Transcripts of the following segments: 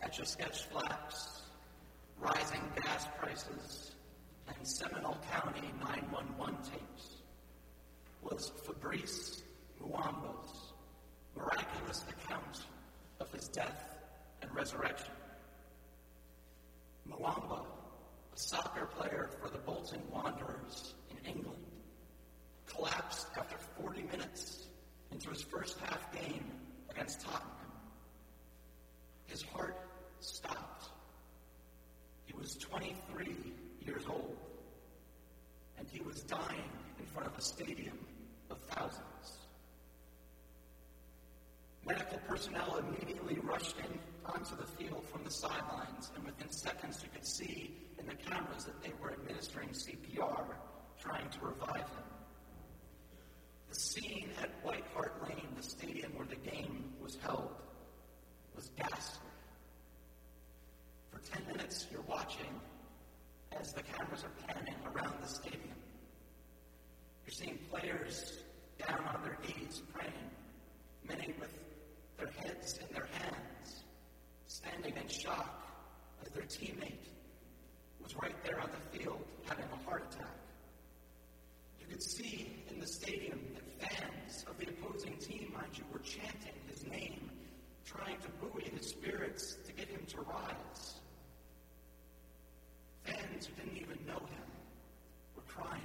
Etch-a-Sketch flaps, rising gas prices, and Seminole County 911 tapes was Fabrice Muamba's miraculous account of his death and resurrection. Muamba, a soccer player for the Bolton Wanderers in England, collapsed after 40 minutes into his first half game against Tottenham. His heart stopped. He was 23 years old, and he was dying in front of a stadium of thousands. Medical personnel immediately rushed in onto the field from the sidelines, and within seconds you could see in the cameras that they were administering CPR, trying to revive him. The scene at White Hart Lane, the stadium where the game was held, was ghastly. For 10 minutes, you're watching as the cameras are panning around the stadium. You're seeing players down on their knees praying, many with their heads in their hands, standing in shock as their teammate was right there on the field having a heart attack. You could see in the stadium that fans of the opposing team, mind you, were chanting his name, trying to buoy his spirits to get him to rise. Fans who didn't even know him were crying.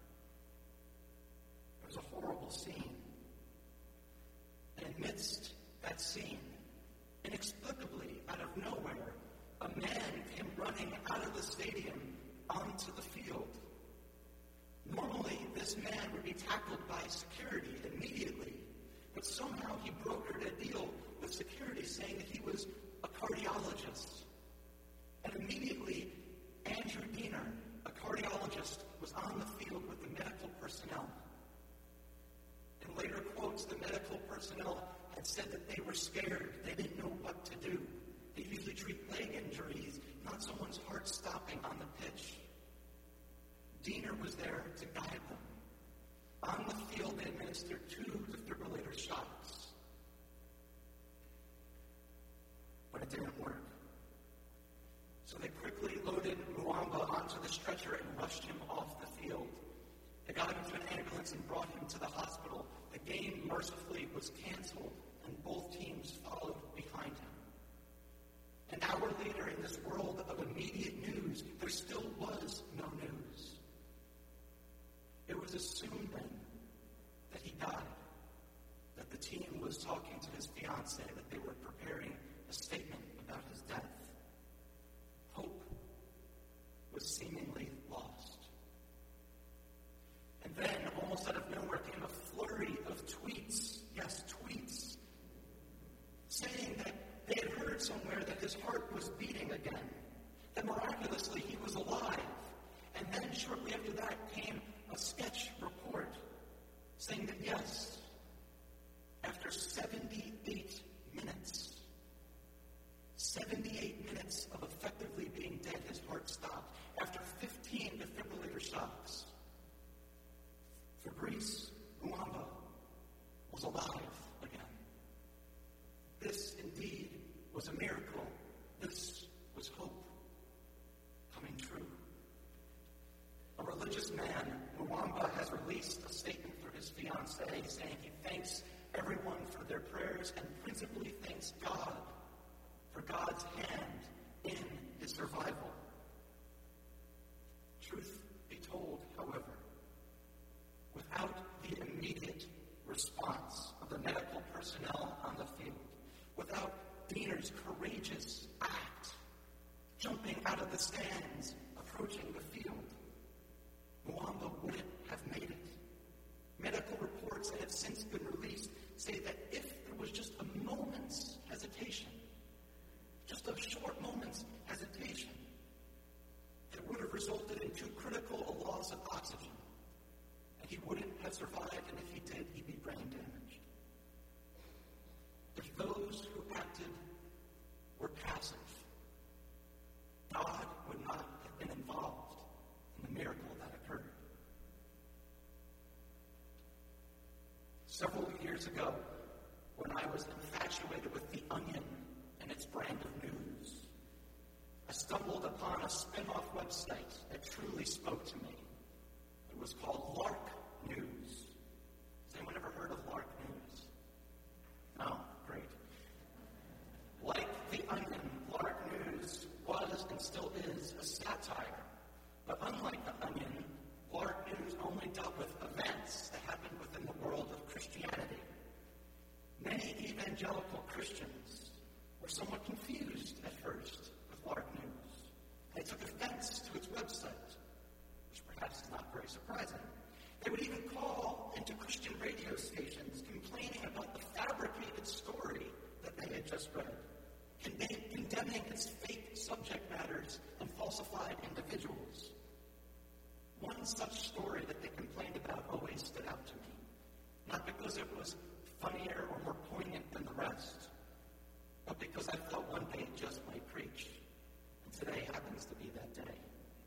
It was a horrible scene. And amidst that scene, inexplicably, out of nowhere, a man came running out of the stadium onto the field. Normally, this man would be tackled by security immediately, but somehow he brokered a deal with security saying that he was a cardiologist. And immediately, Andrew Diener, a cardiologist, was on the field with the medical personnel. In later quotes, the medical personnel had said that they were scared. They didn't know what to do. They usually treat leg injuries, not someone's heart stopping on the pitch. Diener was there to guide them. On the field, they administered 2 defibrillator shots. But it didn't work. So they quickly loaded Muamba onto the stretcher and rushed him off the field. They got him to an ambulance and brought him to the hospital. The game, mercifully, was canceled, and both teams followed behind him. An hour later, in this world of immediate news, there still was no news. It was assumed then that he died, that the team was talking to his fiancée, that they were preparing a statement about his death. Hope was seemingly lost. And then, almost out of nowhere, came a flurry of tweets, yes, tweets, saying that they had heard somewhere that his heart was beating again, that miraculously he was alive. And then shortly after that came a sketch report saying that yes, after 78 minutes of effectively being dead, his heart stopped. After 15 defibrillator shocks, Fabrice Muamba was alive again. This indeed was a miracle. This was hope coming true. A religious man, Muamba, has released a statement for his fiancée saying he thanks everyone for their prayers and principally thanks God for God's hand in his survival. Truth be told, however, without the immediate response of the medical personnel on the field, without Diener's courageous act, jumping out of the stands, approaching the field, Muamba wouldn't have made it. Medical reports that have since been released say that if there was just a moment's hesitation, just a short moment's hesitation, it would have resulted in too critical a loss of oxygen. And he wouldn't have survived, and if he did, he'd be brain damaged. If those who acted were passive, God would not have been involved in the miracle that occurred. Several years ago, when I was infatuated with The Onion and its brand of news, upon a spin-off website that truly spoke to me. It was called Lark News. Has anyone ever heard of Lark News? No? Great. Like The Onion, Lark News was and still is a satire. But unlike The Onion, Lark News only dealt with events that happened within the world of Christianity. Many evangelical Christians were somewhat confused at first with Lark News. They took offense to its website, which perhaps is not very surprising. They would even call into Christian radio stations complaining about the fabricated story that they had just read, condemning its fake subject matters and falsified individuals. One such story that they complained about always stood out to me, not because it was funnier or more poignant than the rest, but because I thought one day it just might preach, and today happens to be that day.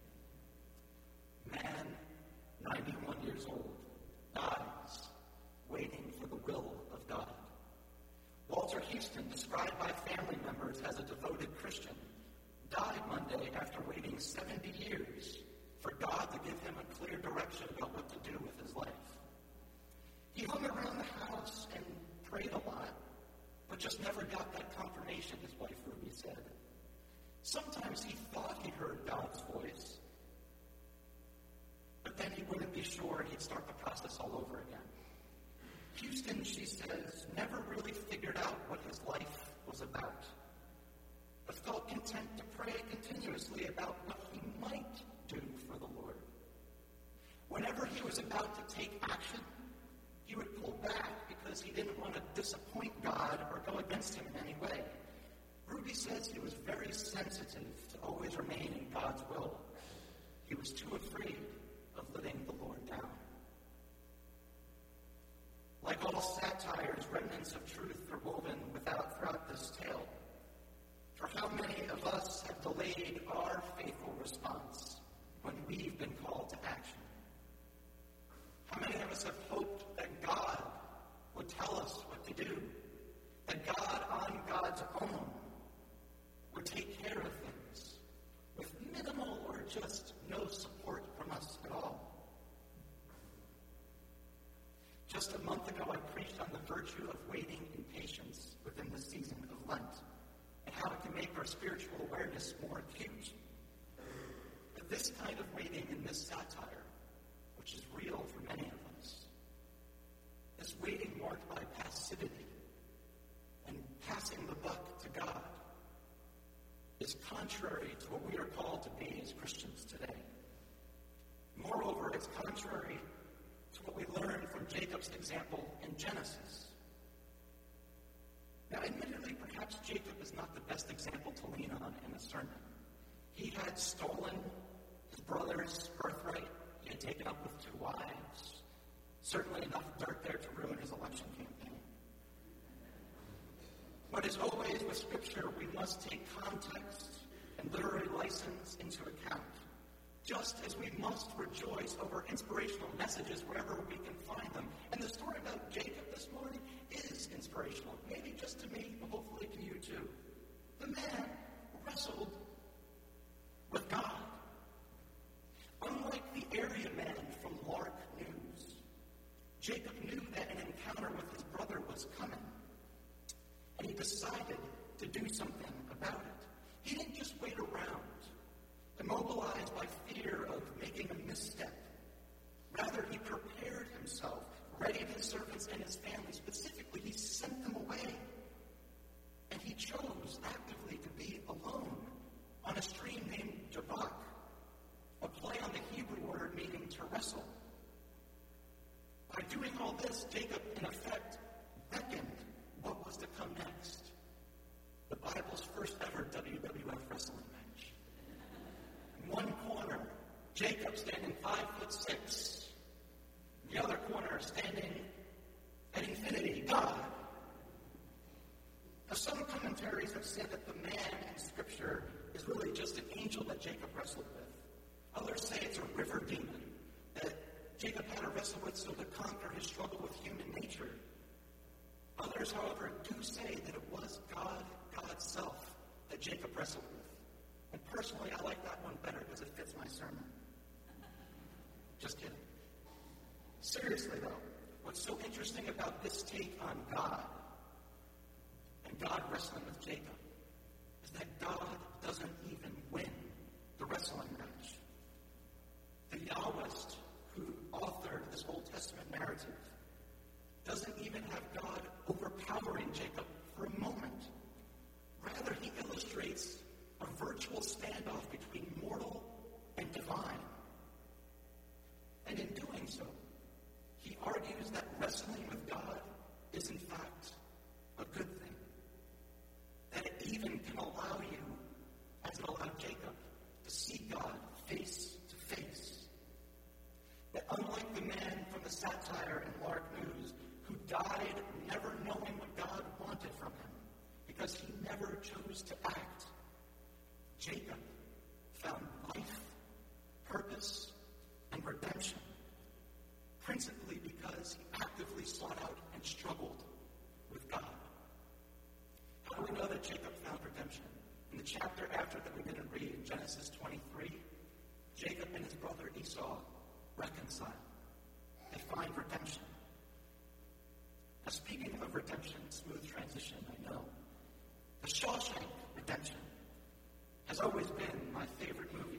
Man, 91 years old, dies, waiting for the will of God. Walter Houston, described by family members as a devoted Christian, died Monday after waiting 70 years for God to give him a clear direction about what to do with his life. He hung around the house and prayed a lot, but just never got that confirmation, his wife Ruby said. Sometimes he thought he heard God's voice, but then he wouldn't be sure and he'd start the process all over again. Houston, she says, never really figured out what his life was about, but felt content to pray continuously about what he might do for the Lord. Whenever he was about to take action, he would pull back because he didn't want to disappoint God or go against him in any way. Ruby says he was very sensitive to always remain in God's will. He was too afraid of letting the Lord down. Like all satires, remnants of truth are woven throughout this tale. For how many of us have delayed our faithful response when we've been called to action? How many of us have hoped that God would tell us what to do? That God, on God's own, would take care of things with minimal or just no support from us at all? Just a month ago, I preached on the virtue of waiting in patience within the season of Lent and how it can make our spiritual awareness more acute. But this kind of waiting in this satire, which is real for many of us, this waiting marked by passivity and passing the buck to God, is contrary to what we are called to be as Christians today. Moreover, it's contrary to what we learned from Jacob's example in Genesis. Now, admittedly, perhaps Jacob is not the best example to lean on in a sermon. He had stolen his brother's birthright. He had taken up with 2 wives. Certainly enough dirt there to ruin his election campaign. But as always with Scripture, we must take context and literary license into account, just as we must rejoice over inspirational messages wherever we can find them. And the story about Jacob this morning is inspirational, maybe just to me, but hopefully to you too. The man wrestled with God. Unlike the area man from Lark News, Jacob knew that an encounter with his brother was coming, and he decided to do something about it. He didn't just wait around, immobilized by fear of making a misstep. Rather, he prepared himself, readied his servants and his family. Specifically, he sent them away. And he chose actively to be alone on a stream named Jabbok, a play on the Hebrew word meaning to wrestle. By doing all this, Jacob, in effect, beckoned what was to come next. The Bible's first ever WWF wrestling match. In one corner, Jacob standing 5'6". The other corner standing at infinity, God. Now, some commentaries have said that the man in Scripture is really just an angel that Jacob wrestled with. Others say it's a river demon that Jacob had to wrestle with so to conquer his struggle with human nature. Others, however, do say that it was God's self that Jacob wrestled with. And Personally, I like that one better because it fits my sermon. Just kidding. Seriously, though, what's so interesting about this take on God and God wrestling with Jacob is that God doesn't even win the wrestling match. The Yahwist who authored this Old Testament narrative doesn't even have God overpowering Jacob for a moment. Rather, he illustrates a virtual standoff between mortal and divine. And in doing so, he argues that wrestling with God is in fact a good thing. That it even can allow you, as it allowed Jacob, to see God face to face. That unlike the man from the satire in Lark News, who died never knowing what God wanted from him, because he never chose to act, Jacob found life, purpose, and redemption, principally because he actively sought out and struggled with God. How do we know that Jacob found redemption? In the chapter after that we didn't read, in Genesis 23, Jacob and his brother Esau reconcile. They find redemption. Now, speaking of redemption, smooth transition, I know. The Shawshank Redemption has always been my favorite movie.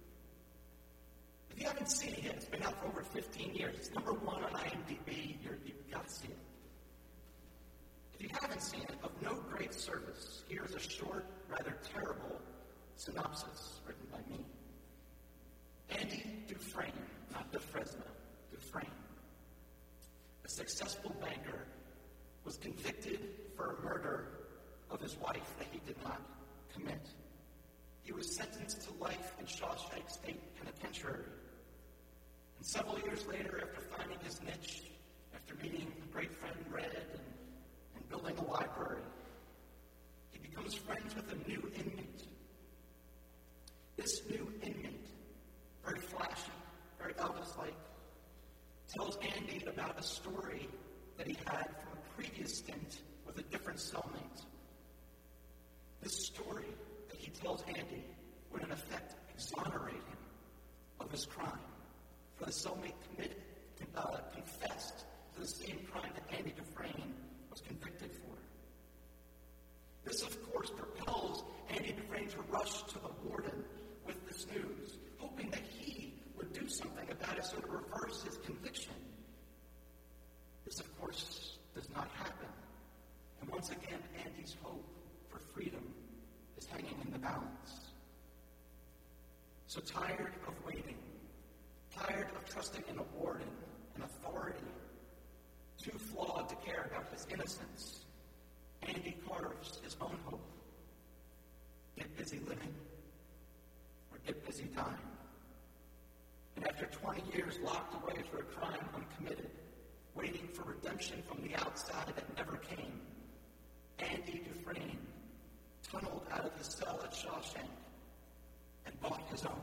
If you haven't seen it yet, it's been out for over 15 years. It's number 1 on IMDb. You've got to see it. If you haven't seen it, of no great service, here's a short, rather terrible synopsis written by me. Andy Dufresne, not DeFresno, Dufresne, a successful banker, was convicted for a murder of his wife that he did not commit. He was sentenced to life in Shawshank State Penitentiary. And several years later, after finding his niche, after meeting a great friend Red and building a library, he becomes friends with a new inmate. This new inmate, very flashy, very Elvis-like, tells Andy about a story that he had from a previous stint with a different cellmate. This story that he tells Andy would in effect exonerate him of his crime, for the cellmate confessed to the same crime that Andy Dufresne was convicted for. This, of course, propels Andy Dufresne to rush to the warden with this news, hoping that he would do something about it so to reverse his conviction. This, of course, does not happen. And once again, Andy's hope for freedom is hanging in the balance. So tired of waiting, tired of trusting in a warden, an authority, too flawed to care about his innocence, Andy carves his own hope. Get busy living, or get busy dying. And after 20 years locked away for a crime uncommitted, waiting for redemption from the outside that never came, Andy Dufresne tunneled out of his cell at Shawshank and bought his own.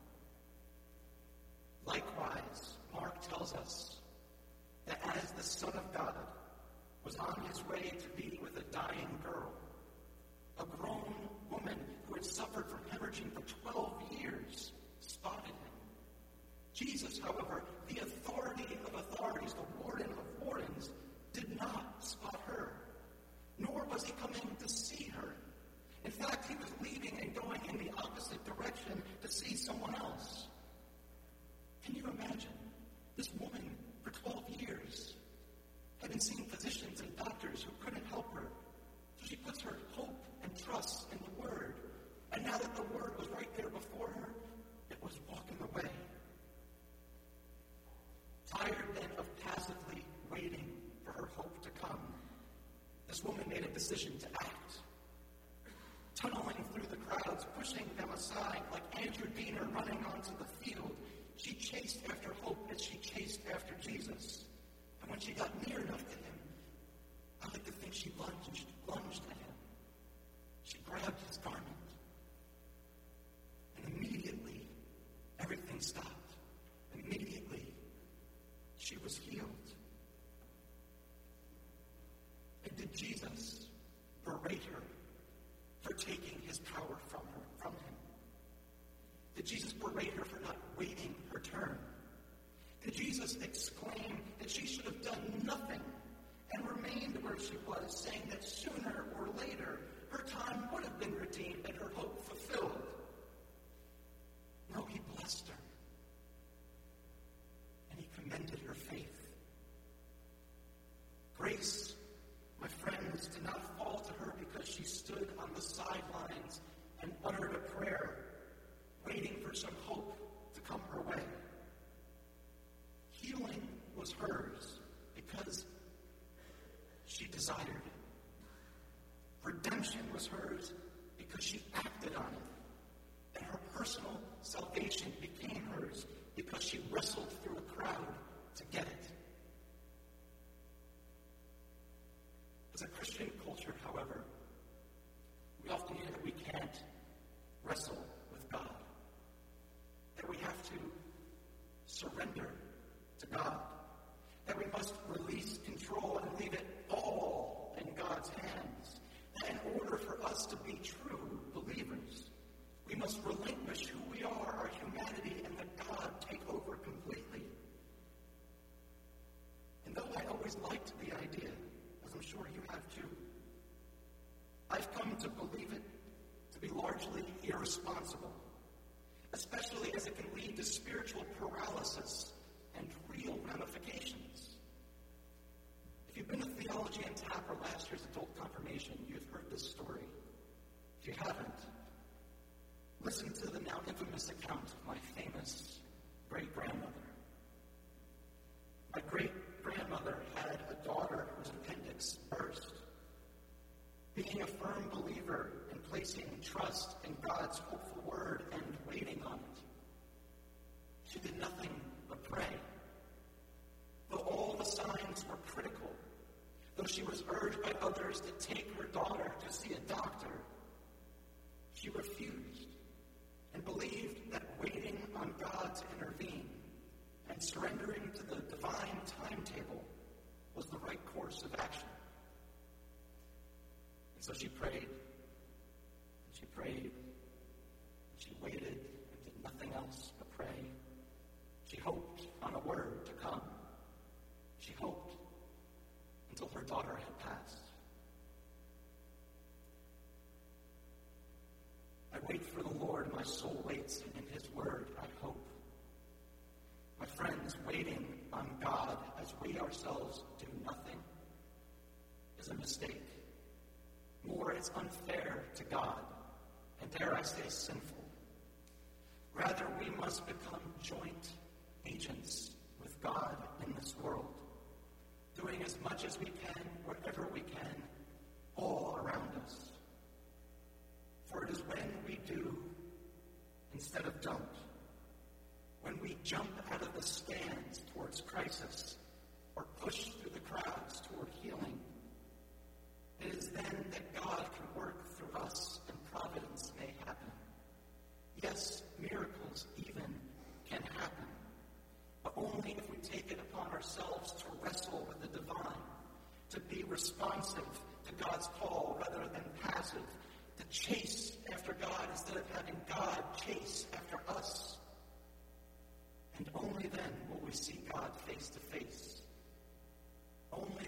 Likewise, Mark tells us that as the Son of God was on his way to be with a dying girl, a grown woman who had suffered from hemorrhaging for 12 years spotted him. Jesus, however, the authority of authorities, the warden of wardens, did not spot her, nor was he coming to see her. In fact, he was leaving and going in the opposite direction to see someone else. Can you imagine? This woman, for 12 years, had been seeing physicians and doctors who couldn't help her. So she puts her hope and trust in the Word. And now that the Word was right there before her, it was walking away. Tired then of passively waiting for her hope to come, this woman made a decision to act. Tunneling through the crowds, pushing them aside like Andrew Diener running onto the field, she chased after hope as she chased after Jesus. And when she got near enough to him, I like to think she lunged at him. She grabbed his garment. And immediately, everything stopped. Immediately, she was healed. And did Jesus berate her for taking his power from him? Did Jesus berate her for not waiting her turn? Did Jesus exclaim that she should have done nothing and remained where she was, saying that sooner or later her time would have been redeemed and her hope fulfilled? No, he blessed her. And he commended her faith. Grace, my friends, did not fall to her because she stood on the sidelines and uttered a prayer, waiting for some hope to come her way. Healing was hers because she desired it. Redemption was hers because she acted on it. And her personal salvation became hers because she wrestled through a crowd to get it. As a Christian culture, however, we often hear that we can't wrestle with God, that we have to surrender to God, that we must release control and leave it all in God's hands. That in order for us to be true believers, we must relinquish who we are, our humanity, and let God take over completely. And though I always liked the idea, as I'm sure you have too, I've come to believe it to be largely irresponsible, especially as it can lead to spiritual paralysis and real ramifications. If you've been to Theology on Tap or last year's adult confirmation, you've heard this story. If you haven't, listen to the now infamous account of my famous great-grandmother. My great-grandmother had a daughter whose appendix burst. Being a firm believer and placing trust in God's hopeful word and waiting on it, she did nothing but pray. Though all the signs were critical, though she was urged by others to take her daughter to see a doctor, she refused and believed that waiting on God to intervene and surrendering to the divine timetable was the right course of action. And so she prayed, and she prayed, and she waited and did nothing else but pray. She hoped on a word to come. She hoped until her daughter had passed. I wait for the Lord, my soul waits, and in his word I hope. My friends, waiting on God as we ourselves do nothing is a mistake. More, it's unfair to God, and dare I say sinful. Rather, we must become joint agents with God in this world, doing as much as we can, wherever we can, all around us. For it is when we do instead of don't, when we jump out of the stands towards crisis or push through the crowds toward healing, it is then that God can work through us and providence may happen. Yes, miracles even can happen, but only if we take it upon ourselves to wrestle with the divine, to be responsive to God's call rather than passive, to chase after God instead of having God chase after us. And only then will we see God face to face. Only